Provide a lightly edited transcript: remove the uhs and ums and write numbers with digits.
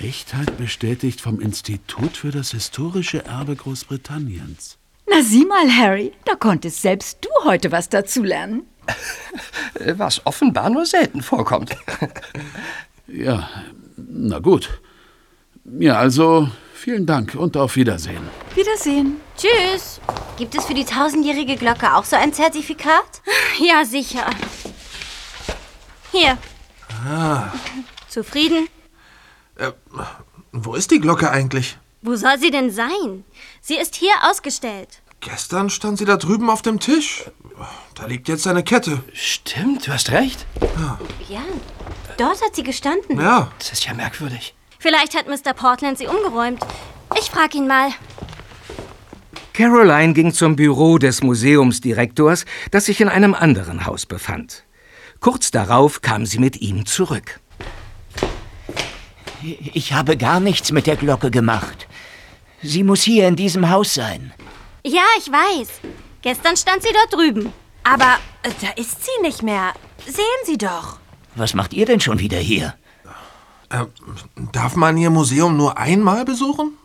Echtheit bestätigt vom Institut für das historische Erbe Großbritanniens. Na sieh mal, Harry, da konntest selbst du heute was dazulernen. Was offenbar nur selten vorkommt. Ja, na gut. Ja, also vielen Dank und auf Wiedersehen. Wiedersehen. Tschüss. Gibt es für die 1000-jährige Glocke auch so ein Zertifikat? Ja, sicher. Hier. Zufrieden? Wo ist die Glocke eigentlich? Wo soll sie denn sein? Sie ist hier ausgestellt. Gestern stand sie da drüben auf dem Tisch. Da liegt jetzt eine Kette. Stimmt, du hast recht. Ja, dort hat sie gestanden. Ja. Das ist ja merkwürdig. Vielleicht hat Mr. Portland sie umgeräumt. Ich frag ihn mal. Caroline ging zum Büro des Museumsdirektors, das sich in einem anderen Haus befand. Kurz darauf kam sie mit ihm zurück. Ich habe gar nichts mit der Glocke gemacht. Sie muss hier in diesem Haus sein. Ja, ich weiß. Gestern stand sie dort drüben. Aber da ist sie nicht mehr. Sehen Sie doch. Was macht ihr denn schon wieder hier? Darf man Ihr Museum nur einmal besuchen?